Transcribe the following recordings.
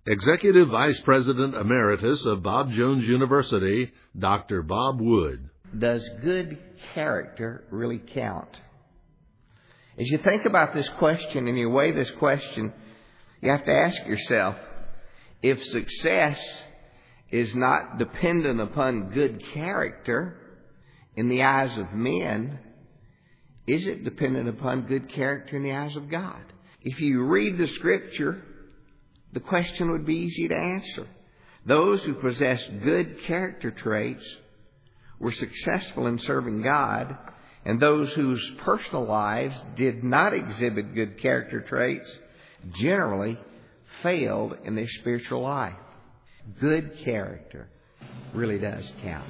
Executive Vice President Emeritus of Bob Jones University, Dr. Bob Wood. Does good character really count? As you think about this question and you weigh this question, you have to ask yourself, if success is not dependent upon good character in the eyes of men, is it dependent upon good character in the eyes of God? If you read the Scripture, the question would be easy to answer. Those who possess good character traits were successful in serving God, and those whose personal lives did not exhibit good character traits generally failed in their spiritual life. Good character really does count.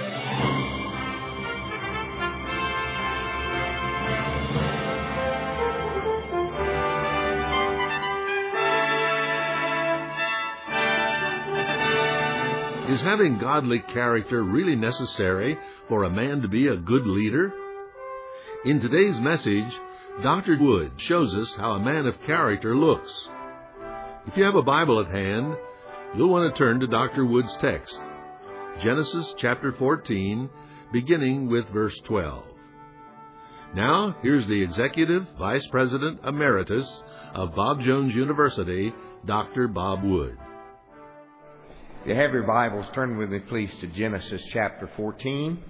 Is having godly character really necessary for a man to be a good leader? In today's message, Dr. Wood shows us how a man of character looks. If you have a Bible at hand, you'll want to turn to Dr. Wood's text, Genesis chapter 14, beginning with verse 12. Now, here's the Executive Vice President Emeritus of Bob Jones University, Dr. Bob Wood. If you have your Bibles, turn with me please to Genesis chapter 14.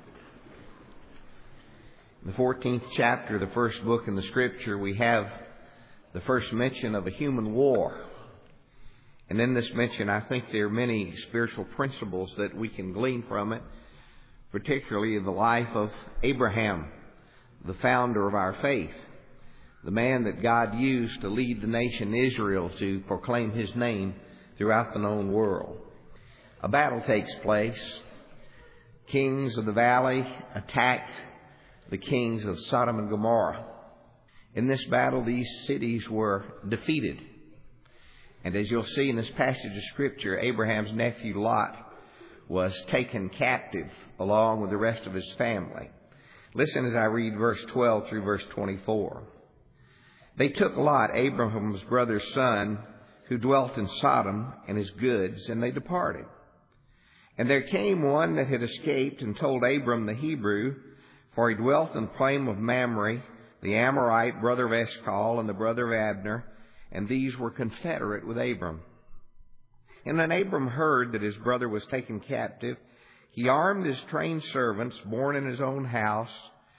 In the 14th chapter, the first book in the Scripture, we have the first mention of a human war. And in this mention, I think there are many spiritual principles that we can glean from it, particularly in the life of Abraham, the founder of our faith, the man that God used to lead the nation Israel to proclaim His name throughout the known world. A battle takes place. Kings of the valley attacked the kings of Sodom and Gomorrah. In this battle, these cities were defeated. And as you'll see in this passage of Scripture, Abraham's nephew Lot was taken captive along with the rest of his family. Listen as I read verse 12 through verse 24. They took Lot, Abraham's brother's son, who dwelt in Sodom, and his goods, and they departed. And there came one that had escaped and told Abram the Hebrew, for he dwelt in the plain of Mamre, the Amorite, brother of Eshcol, and the brother of Abner, and these were confederate with Abram. And when Abram heard that his brother was taken captive, he armed his trained servants, born in his own house,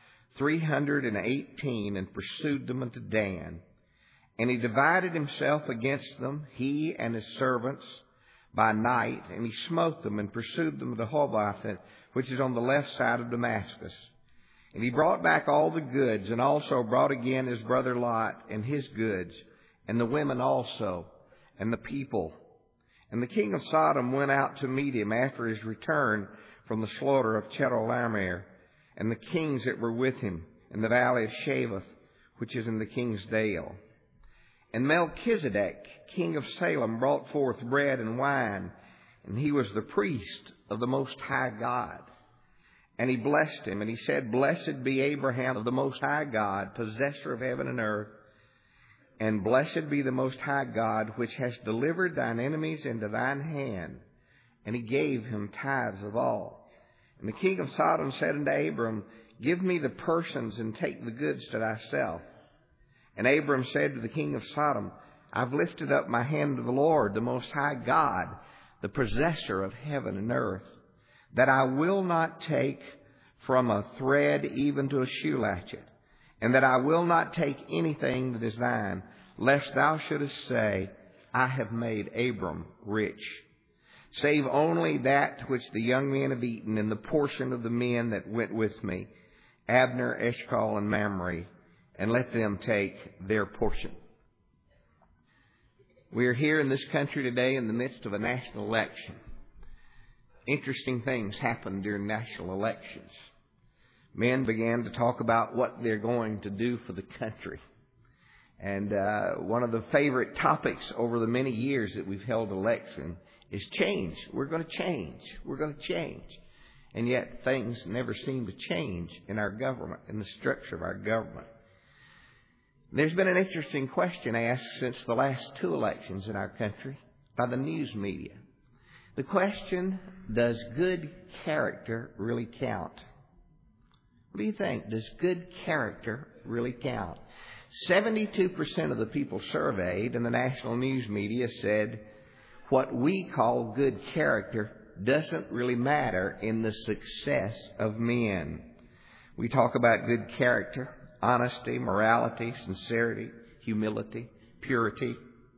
318, and pursued them unto Dan. And he divided himself against them, he and his servants, by night, and he smote them and pursued them to Hobath, which is on the left side of Damascus. And he brought back all the goods, and also brought again his brother Lot and his goods, and the women also, and the people. And the king of Sodom went out to meet him after his return from the slaughter of Chedorlaomer, and the kings that were with him in the valley of Shaveth, which is in the king's dale. And Melchizedek, king of Salem, brought forth bread and wine, and he was the priest of the Most High God. And he blessed him, and he said, Blessed be Abraham of the Most High God, possessor of heaven and earth, and blessed be the Most High God, which has delivered thine enemies into thine hand. And he gave him tithes of all. And the king of Sodom said unto Abram, Give me the persons, and take the goods to thyself. And Abram said to the king of Sodom, I've lifted up my hand to the Lord, the Most High God, the possessor of heaven and earth, that I will not take from a thread even to a shoe latchet, and that I will not take anything that is thine, lest thou shouldest say, I have made Abram rich, save only that which the young men have eaten, and the portion of the men that went with me, Abner, Eshcol, and Mamre, and let them take their portion. We are here in this country today in the midst of a national election. Interesting things happen during national elections. Men began to talk about what they're going to do for the country. And one of the favorite topics over the many years that we've held election is change. We're going to change. We're going to change. And yet things never seem to change in our government, in the structure of our government. There's been an interesting question asked since the last two elections in our country. by the news media. The question, does good character really count? What do you think? Does good character really count? 72% of the people surveyed in the national news media said what we call good character doesn't really matter in the success of men. We talk about good character, honesty, morality, sincerity, humility, purity.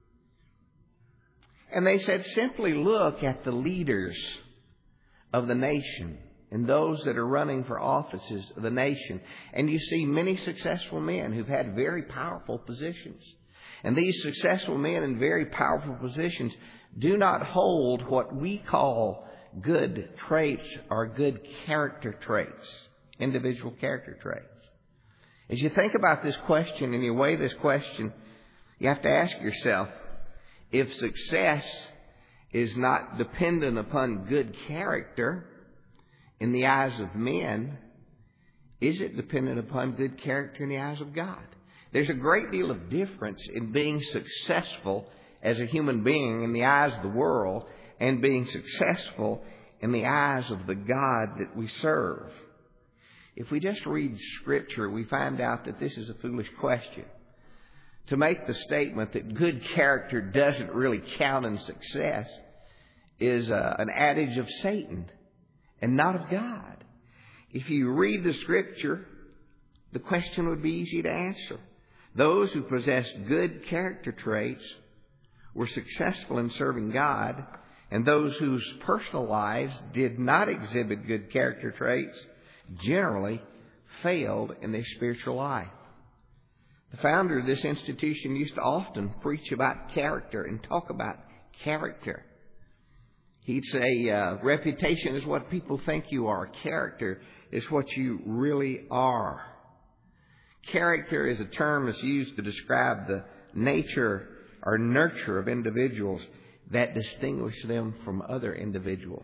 And they said, simply look at the leaders of the nation and those that are running for offices of the nation. And you see many successful men who've had very powerful positions. And these successful men in very powerful positions do not hold what we call good traits or good character traits, individual character traits. As you think about this question and you weigh this question, you have to ask yourself, if success is not dependent upon good character in the eyes of men, is it dependent upon good character in the eyes of God? There's a great deal of difference in being successful as a human being in the eyes of the world and being successful in the eyes of the God that we serve. If we just read Scripture, we find out that this is a foolish question. To make the statement that good character doesn't really count in success is an adage of Satan and not of God. If you read the Scripture, the question would be easy to answer. Those who possessed good character traits were successful in serving God, and those whose personal lives did not exhibit good character traits generally failed in their spiritual life. The founder of this institution used to often preach about character and talk about character. He'd say, reputation is what people think you are. Character is what you really are. Character is a term that's used to describe the nature or nurture of individuals that distinguish them from other individuals.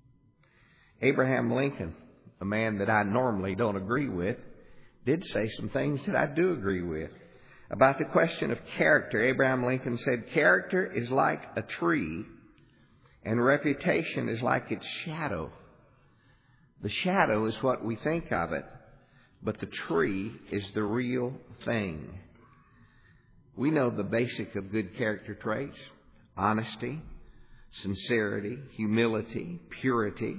Abraham Lincoln, a man that I normally don't agree with, did say some things that I do agree with. About the question of character, Abraham Lincoln said, character is like a tree and reputation is like its shadow. The shadow is what we think of it, but the tree is the real thing. We know the basic of good character traits: honesty, sincerity, humility, purity.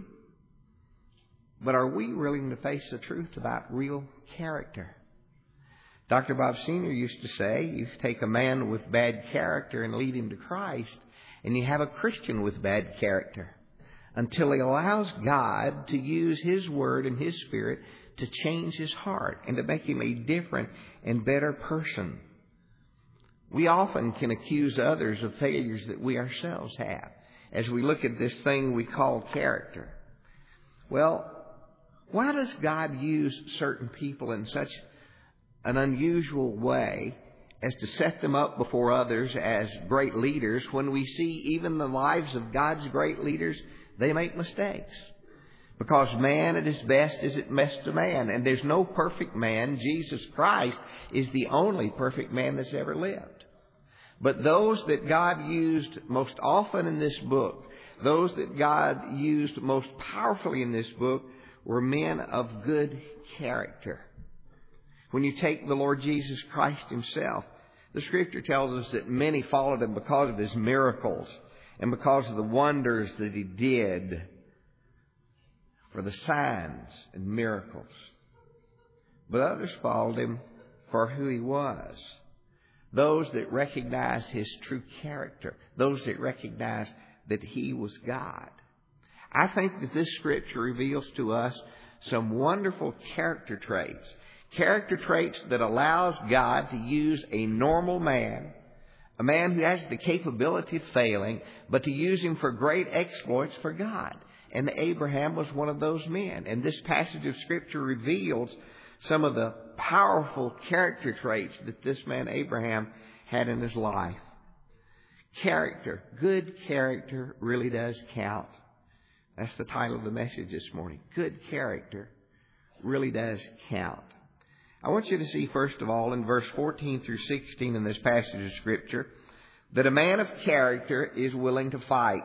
But are we willing to face the truth about real character? Dr. Bob Sr. used to say, you take a man with bad character and lead him to Christ, and you have a Christian with bad character until he allows God to use His Word and His Spirit to change his heart and to make him a different and better person. We often can accuse others of failures that we ourselves have as we look at this thing we call character. Well, why does God use certain people in such an unusual way as to set them up before others as great leaders when we see even the lives of God's great leaders, they make mistakes? Because man at his best is at best a man. And there's no perfect man. Jesus Christ is the only perfect man that's ever lived. But those that God used most often in this book, those that God used most powerfully in this book, were men of good character. When you take the Lord Jesus Christ Himself, the Scripture tells us that many followed Him because of His miracles and because of the wonders that He did, for the signs and miracles. But others followed Him for who He was. Those that recognized His true character. Those that recognized that He was God. I think that this Scripture reveals to us some wonderful character traits. Character traits that allows God to use a normal man, a man who has the capability of failing, but to use him for great exploits for God. And Abraham was one of those men. And this passage of Scripture reveals some of the powerful character traits that this man Abraham had in his life. Character, good character really does count. That's the title of the message this morning. Good character really does count. I want you to see, first of all, in verse 14 through 16 in this passage of Scripture, that a man of character is willing to fight.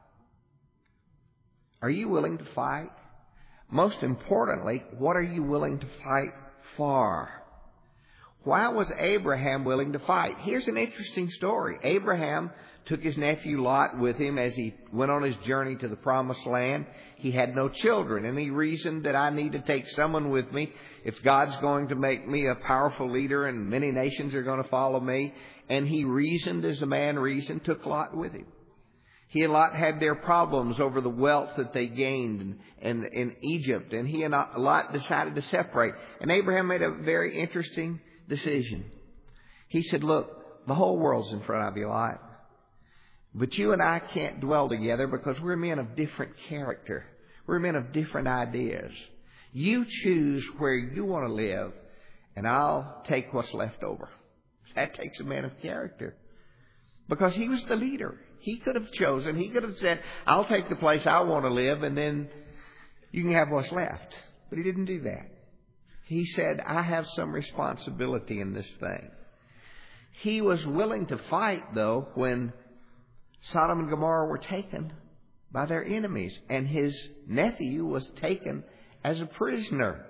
Are you willing to fight? Most importantly, what are you willing to fight for? Why was Abraham willing to fight? Here's an interesting story. Abraham took his nephew Lot with him as he went on his journey to the Promised Land. He had no children, and he reasoned that I need to take someone with me if God's going to make me a powerful leader and many nations are going to follow me. And he reasoned as a man reasoned, took Lot with him. He and Lot had their problems over the wealth that they gained in Egypt, and he and Lot decided to separate. And Abraham made a very interesting decision. He said, look, the whole world's in front of you, Lot. But you and I can't dwell together because we're men of different character. We're men of different ideas. You choose where you want to live, and I'll take what's left over. That takes a man of character. Because he was the leader. He could have chosen. He could have said, I'll take the place I want to live, and then you can have what's left. But he didn't do that. He said, I have some responsibility in this thing. He was willing to fight, though, when Sodom and Gomorrah were taken by their enemies, and his nephew was taken as a prisoner.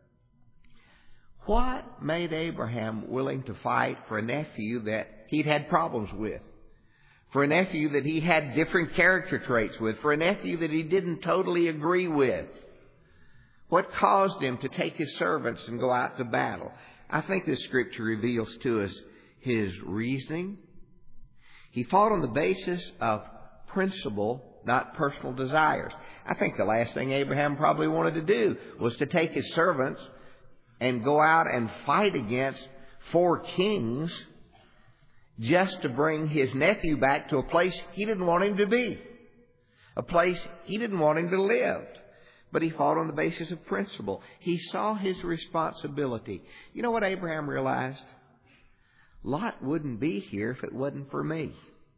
What made Abraham willing to fight for a nephew that he'd had problems with? For a nephew that he had different character traits with? For a nephew that he didn't totally agree with? What caused him to take his servants and go out to battle? I think this scripture reveals to us his reasoning. He fought on the basis of principle, not personal desires. I think the last thing Abraham probably wanted to do was to take his servants and go out and fight against 4 kings just to bring his nephew back to a place he didn't want him to be, a place he didn't want him to live. But he fought on the basis of principle. He saw his responsibility. You know what Abraham realized? Lot wouldn't be here if it wasn't for me.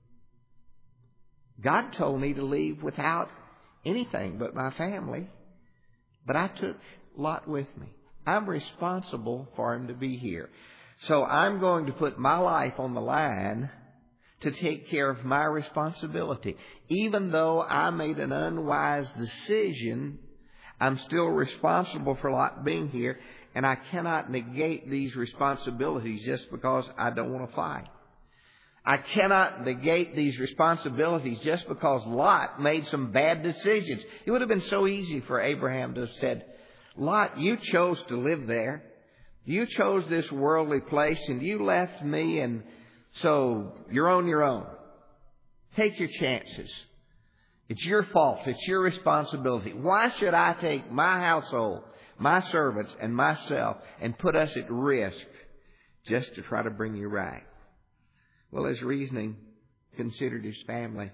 God told me to leave without anything but my family, but I took Lot with me. I'm responsible for him to be here. So I'm going to put my life on the line to take care of my responsibility. Even though I made an unwise decision, I'm still responsible for Lot being here, and I cannot negate these responsibilities just because I don't want to fight. I cannot negate these responsibilities just because Lot made some bad decisions. It would have been so easy for Abraham to have said, Lot, you chose to live there. You chose this worldly place and you left me, and so you're on your own. Take your chances. It's your fault. It's your responsibility. Why should I take my household, my servants, and myself and put us at risk just to try to bring you right? Well, his reasoning considered his family.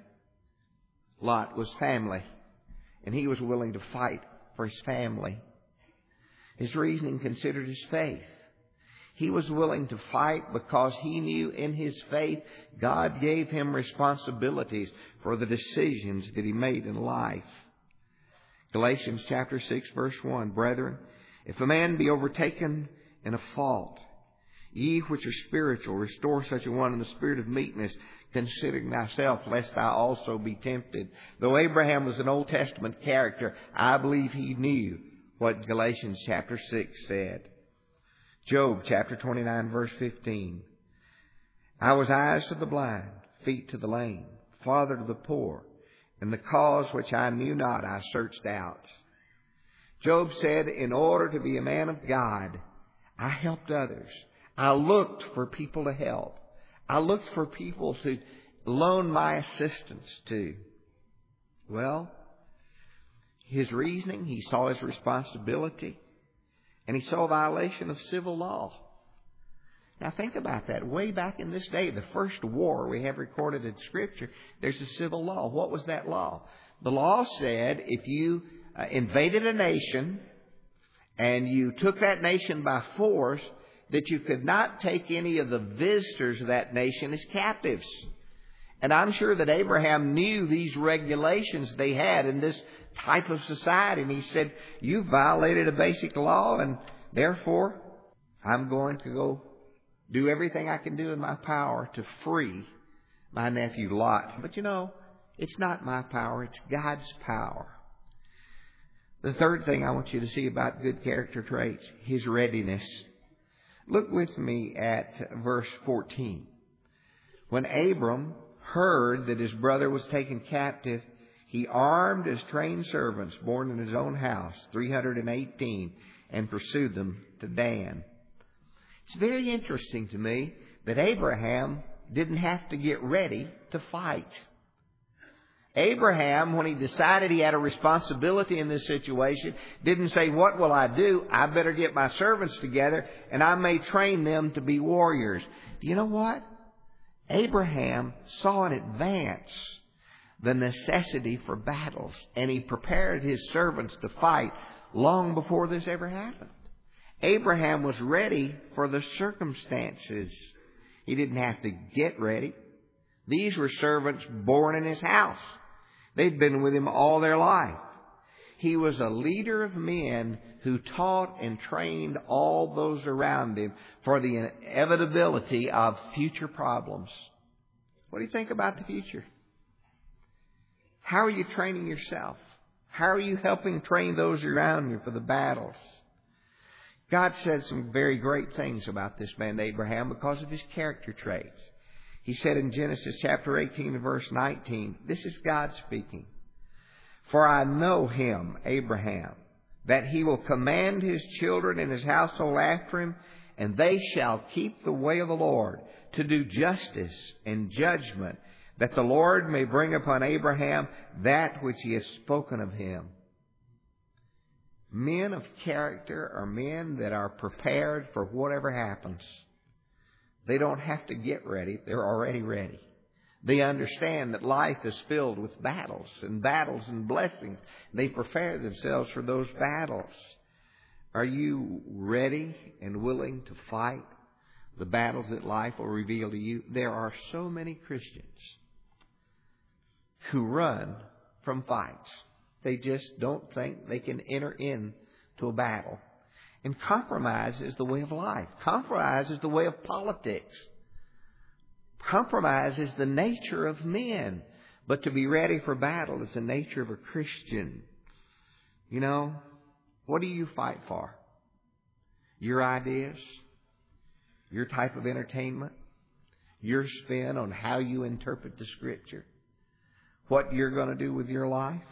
Lot was family, and he was willing to fight for his family. His reasoning considered his faith. He was willing to fight because he knew in his faith God gave him responsibilities for the decisions that he made in life. Galatians chapter 6, verse 1, Brethren, if a man be overtaken in a fault, ye which are spiritual, restore such a one in the spirit of meekness, considering thyself, lest thou also be tempted. Though Abraham was an Old Testament character, I believe he knew what Galatians chapter 6 said. Job chapter 29, verse 15. I was eyes to the blind, feet to the lame, father to the poor, and the cause which I knew not I searched out. Job said, in order to be a man of God, I helped others. I looked for people to help. I looked for people to loan my assistance to. Well, his reasoning, he saw his responsibility, and he saw a violation of civil law. Now think about that. Way back in this day, the first war we have recorded in Scripture, there's a civil law. What was that law? The law said if you invaded a nation and you took that nation by force, that you could not take any of the visitors of that nation as captives. And I'm sure that Abraham knew these regulations they had in this type of society. And he said, you violated a basic law, and therefore I'm going to go do everything I can do in my power to free my nephew Lot. But it's not my power. It's God's power. The third thing I want you to see about good character traits, his readiness. Look with me at verse 14. When Abram heard that his brother was taken captive, he armed his trained servants born in his own house, 318, and pursued them to Dan. It's very interesting to me that Abraham didn't have to get ready to fight. Abraham, when he decided he had a responsibility in this situation, didn't say, what will I do? I better get my servants together and I may train them to be warriors. Do you know what? Abraham saw in advance the necessity for battles, and he prepared his servants to fight long before this ever happened. Abraham was ready for the circumstances. He didn't have to get ready. These were servants born in his house. They'd been with him all their life. He was a leader of men who taught and trained all those around him for the inevitability of future problems. What do you think about the future? How are you training yourself? How are you helping train those around you for the battles? God said some very great things about this man Abraham because of his character traits. He said in Genesis chapter 18 and verse 19, this is God speaking. For I know him, Abraham, that he will command his children and his household after him, and they shall keep the way of the Lord to do justice and judgment, that the Lord may bring upon Abraham that which he has spoken of him. Men of character are men that are prepared for whatever happens. They don't have to get ready. They're already ready. They understand that life is filled with battles and blessings. They prepare themselves for those battles. Are you ready and willing to fight the battles that life will reveal to you? There are so many Christians who run from fights. They just don't think they can enter into a battle. And compromise is the way of life. Compromise is the way of politics. Compromise is the nature of men. But to be ready for battle is the nature of a Christian. What do you fight for? Your ideas? Your type of entertainment? Your spin on how you interpret the Scripture? What you're going to do with your life?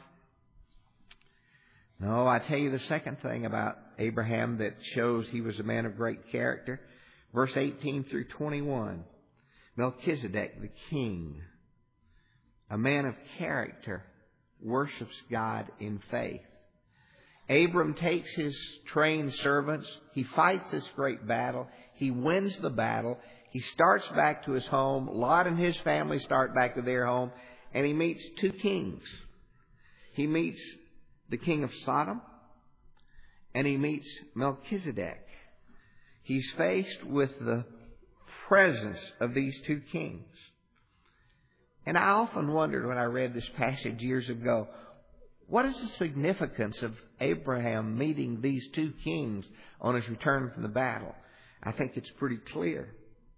No, I tell you the second thing about Abraham that shows he was a man of great character. Verse 18 through 21. Melchizedek, the king, a man of character, worships God in faith. Abram takes his trained servants. He fights this great battle. He wins the battle. He starts back to his home. Lot and his family start back to their home. And he meets two kings. He meets the king of Sodom, and he meets Melchizedek. He's faced with the presence of these two kings. And I often wondered when I read this passage years ago, what is the significance of Abraham meeting these two kings on his return from the battle? I think it's pretty clear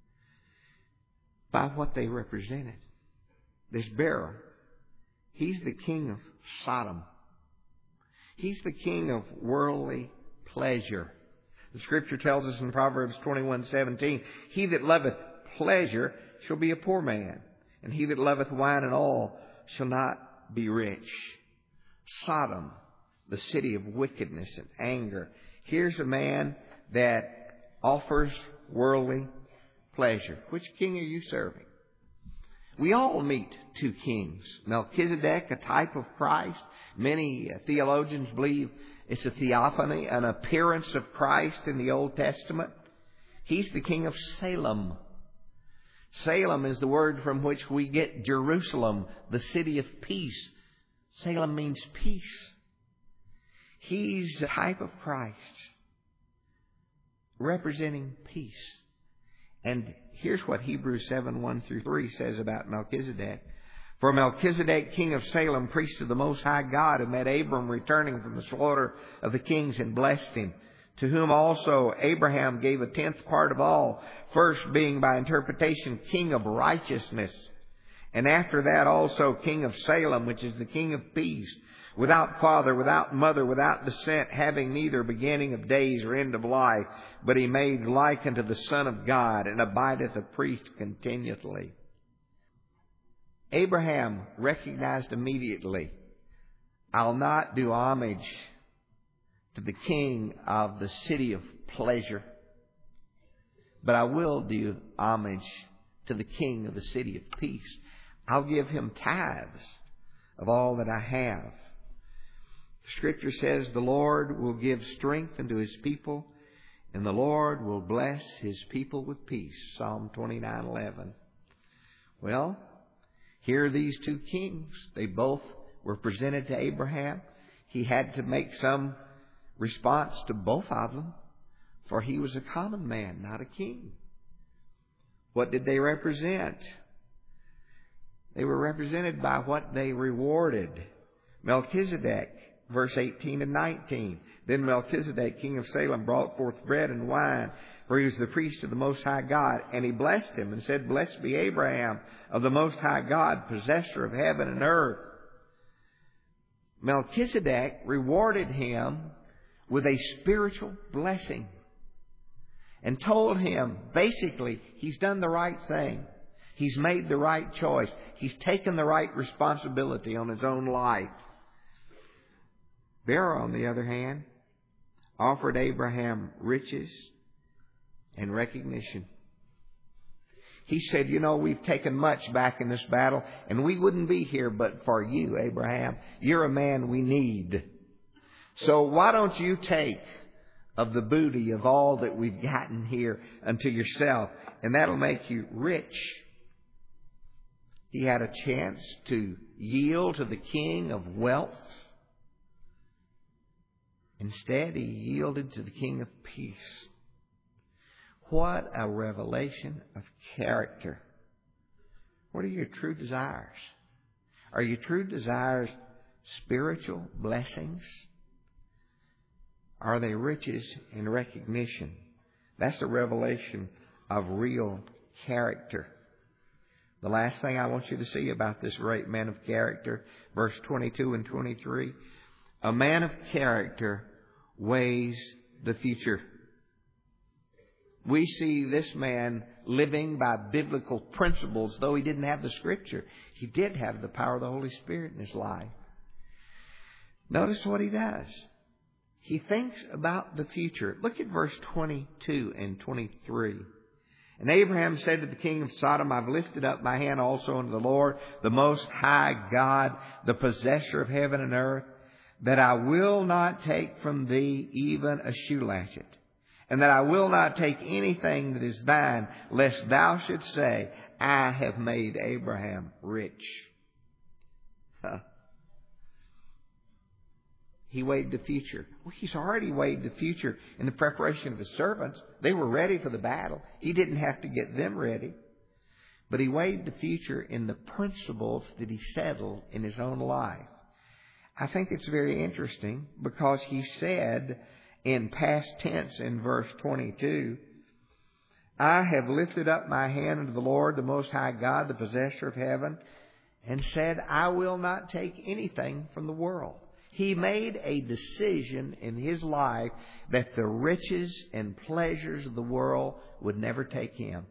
by what they represented. This bearer, he's the king of Sodom. He's the king of worldly pleasure. The Scripture tells us in Proverbs 21:17, he that loveth pleasure shall be a poor man, and he that loveth wine and oil shall not be rich. Sodom, the city of wickedness and anger. Here's a man that offers worldly pleasure. Which king are you serving? We all meet two kings. Melchizedek, a type of Christ. Many theologians believe it's a theophany, an appearance of Christ in the Old Testament. He's the king of Salem. Salem is the word from which we get Jerusalem, the city of peace. Salem means peace. He's a type of Christ, representing peace. And here's what Hebrews 7:1-3 says about Melchizedek. For Melchizedek, king of Salem, priest of the Most High God, who met Abram returning from the slaughter of the kings and blessed him, to whom also Abraham gave a 10th part of all, first being by interpretation king of righteousness. And after that also king of Salem, which is the king of peace, without father, without mother, without descent, having neither beginning of days or end of life, but he made like unto the Son of God, and abideth a priest continually. Abraham recognized immediately, I'll not do homage to the king of the city of pleasure, but I will do homage to the king of the city of peace. I'll give him tithes of all that I have. Scripture says the Lord will give strength unto His people, and the Lord will bless His people with peace. Psalm 29:11. Well, here are these two kings. They both were presented to Abraham. He had to make some response to both of them, for he was a common man, not a king. What did they represent? They were represented by what they rewarded. Melchizedek, verse 18 and 19. Then Melchizedek, king of Salem, brought forth bread and wine, for he was the priest of the Most High God. And he blessed him and said, Blessed be Abraham of the Most High God, possessor of heaven and earth. Melchizedek rewarded him with a spiritual blessing and told him, basically, he's done the right thing. He's made the right choice. He's taken the right responsibility on his own life. Bera, on the other hand, offered Abraham riches and recognition. He said, you know, we've taken much back in this battle, and we wouldn't be here but for you, Abraham. You're a man we need. So why don't you take of the booty of all that we've gotten here unto yourself, and that'll make you rich. He had a chance to yield to the king of wealth. Instead, he yielded to the king of peace. What a revelation of character. What are your true desires? Are your true desires spiritual blessings? Are they riches and recognition? That's the revelation of real character. The last thing I want you to see about this great man of character, verse 22 and 23. A man of character weighs the future. We see this man living by biblical principles, though he didn't have the Scripture. He did have the power of the Holy Spirit in his life. Notice what he does. He thinks about the future. Look at verse 22 and 23. And Abraham said to the king of Sodom, I've lifted up my hand also unto the Lord, the Most High God, the possessor of heaven and earth, that I will not take from thee even a shoe latchet, and that I will not take anything that is thine, lest thou shouldst say, I have made Abraham rich. He weighed the future. Well, he's already weighed the future in the preparation of his servants. They were ready for the battle. He didn't have to get them ready. But he weighed the future in the principles that he settled in his own life. I think it's very interesting because he said in past tense in verse 22, I have lifted up my hand unto the Lord, the Most High God, the possessor of heaven, and said, I will not take anything from the world. He made a decision in his life that the riches and pleasures of the world would never take him.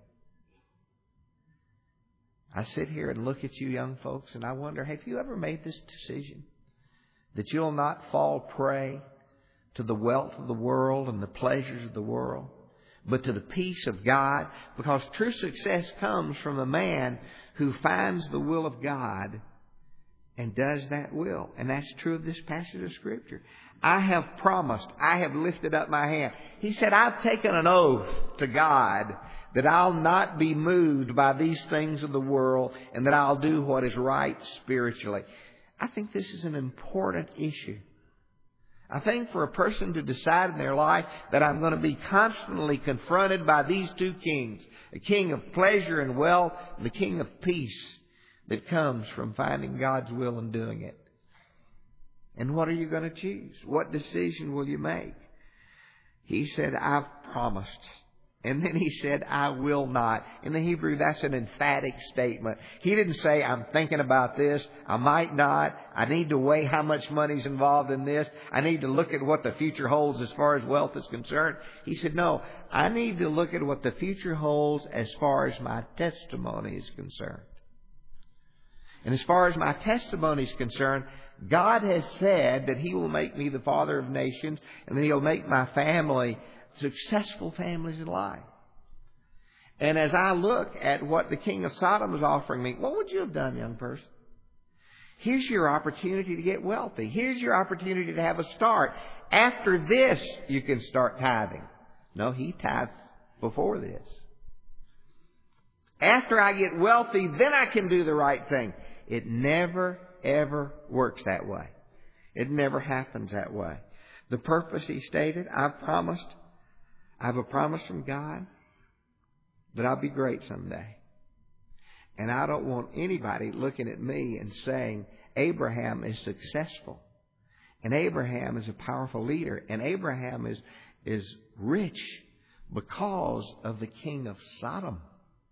I sit here and look at you young folks and I wonder, have you ever made this decision? That you'll not fall prey to the wealth of the world and the pleasures of the world, but to the peace of God? Because true success comes from a man who finds the will of God and does that will. And that's true of this passage of Scripture. I have promised. I have lifted up my hand. He said, I've taken an oath to God that I'll not be moved by these things of the world and that I'll do what is right spiritually. I think this is an important issue. I think for a person to decide in their life that I'm going to be constantly confronted by these two kings, a king of pleasure and wealth and the king of peace, that comes from finding God's will and doing it. And what are you going to choose? What decision will you make? He said, I've promised And then he said, I will not. In the Hebrew, that's an emphatic statement. He didn't say, I'm thinking about this. I might not. I need to weigh how much money's involved in this. I need to look at what the future holds as far as wealth is concerned. He said, no, I need to look at what the future holds as far as my testimony is concerned. And as far as my testimony is concerned, God has said that He will make me the father of nations and that He'll make my family successful families in life. And as I look at what the king of Sodom is offering me, what would you have done, young person? Here's your opportunity to get wealthy. Here's your opportunity to have a start. After this, you can start tithing. No, he tithed before this. After I get wealthy, then I can do the right thing. It never, ever works that way. It never happens that way. The purpose, he stated, I have a promise from God that I'll be great someday. And I don't want anybody looking at me and saying, Abraham is successful. And Abraham is a powerful leader. And Abraham is rich because of the king of Sodom.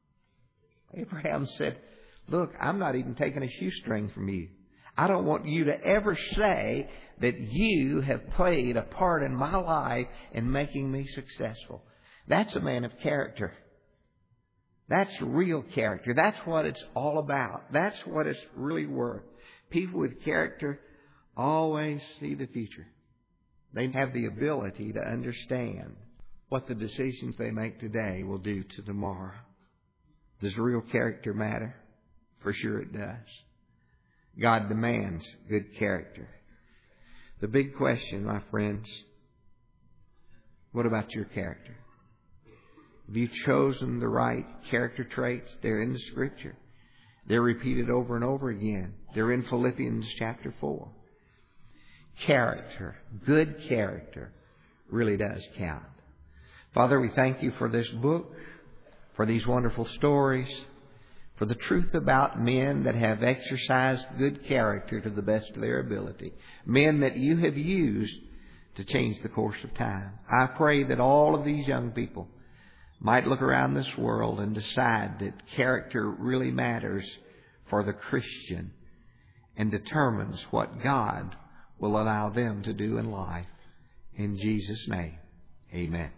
Abraham said, look, I'm not even taking a shoestring from you. I don't want you to ever say that you have played a part in my life in making me successful. That's a man of character. That's real character. That's what it's all about. That's what it's really worth. People with character always see the future. They have the ability to understand what the decisions they make today will do to tomorrow. Does real character matter? For sure it does. God demands good character. The big question, my friends, what about your character? Have you chosen the right character traits? They're in the Scripture. They're repeated over and over again. They're in Philippians chapter 4. Character, good character, really does count. Father, we thank You for this book, for these wonderful stories, for the truth about men that have exercised good character to the best of their ability. Men that You have used to change the course of time. I pray that all of these young people might look around this world and decide that character really matters for the Christian and determines what God will allow them to do in life. In Jesus' name, amen.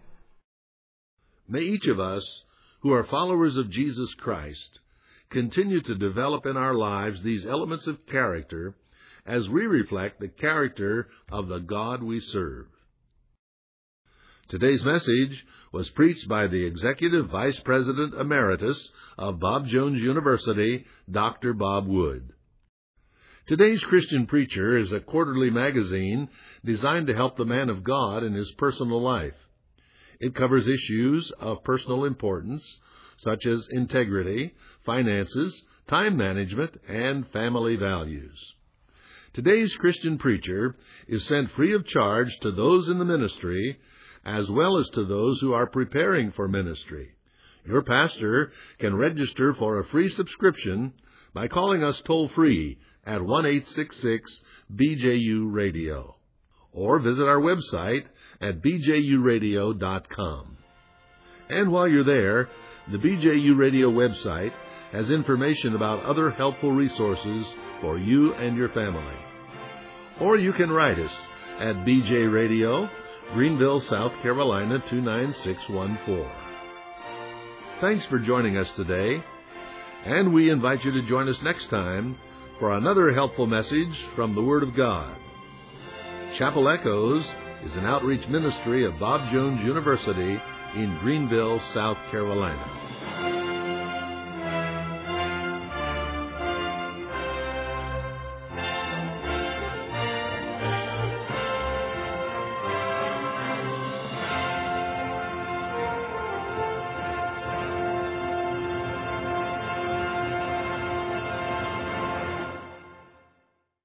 May each of us who are followers of Jesus Christ continue to develop in our lives these elements of character as we reflect the character of the God we serve. Today's message was preached by the Executive Vice President Emeritus of Bob Jones University, Dr. Bob Wood. Today's Christian Preacher is a quarterly magazine designed to help the man of God in his personal life. It covers issues of personal importance, such as integrity, finances, time management, and family values. Today's Christian Preacher is sent free of charge to those in the ministry, as well as to those who are preparing for ministry. Your pastor can register for a free subscription by calling us toll-free at 1-866-BJU-RADIO, or visit our website at bjuradio.com. And while you're there, the BJU Radio website has information about other helpful resources for you and your family. Or you can write us at BJ Radio, Greenville, South Carolina 29614. Thanks for joining us today, and we invite you to join us next time for another helpful message from the Word of God. Chapel Echoes is an outreach ministry of Bob Jones University in Greenville, South Carolina.